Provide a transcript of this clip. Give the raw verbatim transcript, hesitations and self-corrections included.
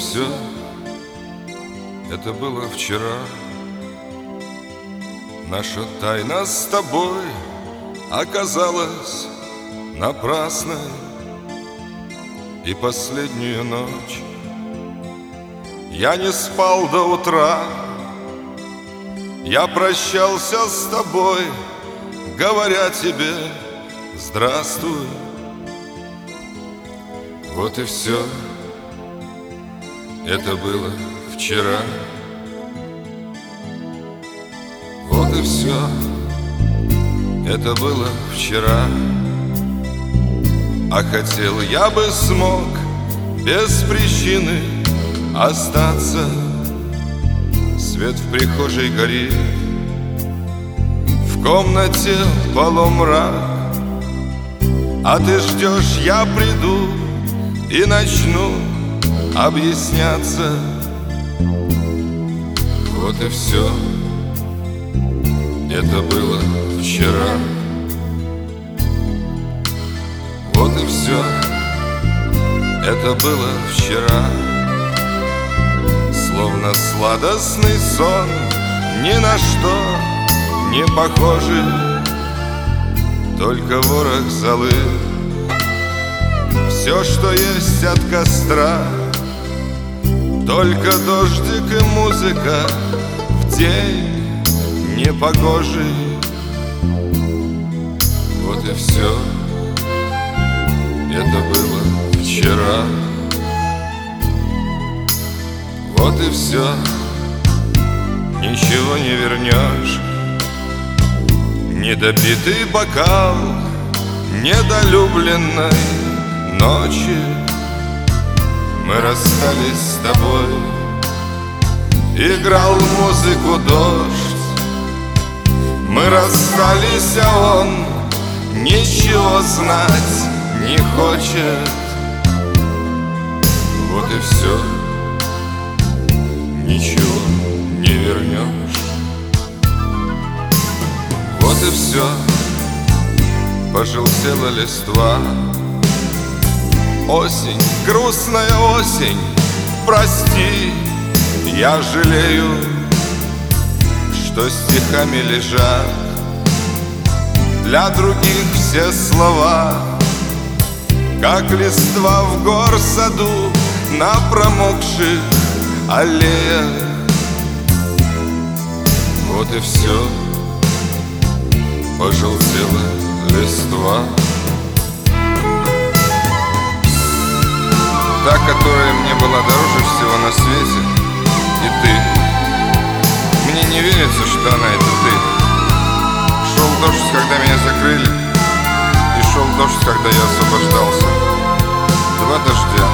все, это было вчера. Наша тайна с тобой оказалась напрасной. И последнюю ночь я не спал до утра. Я прощался с тобой, говоря тебе здравствуй. Вот и все, это было вчера. Вот и все, это было вчера. А хотел я бы смог без причины остаться. Свет в прихожей горит, в комнате полумрак. А ты ждешь, я приду и начну объясняться. Вот и все, это было вчера. Вот и все, это было вчера. Словно сладостный сон, ни на что не похожий, только ворох золы. Все, что есть от костра, только дождик и музыка в день непогожий. Вот и все, это было вчера. Вот и все, ничего не вернешь. Недопитый бокал недолюбленной ночи. Мы расстались с тобой, играл музыку дождь. Мы расстались, а он ничего знать не хочет. Вот и все, ничего не вернешь. Вот и все, пожелтела листва. Осень, грустная осень, прости, я жалею, что стихами лежат для других все слова, как листва в горсаду на промокших аллеях. Вот и все, пожелтела листва. Та, которая мне была дороже всего на свете, и ты. Мне не верится, что она — это ты. Шел дождь, когда меня закрыли, и шел дождь, когда я освобождался. Два дождя,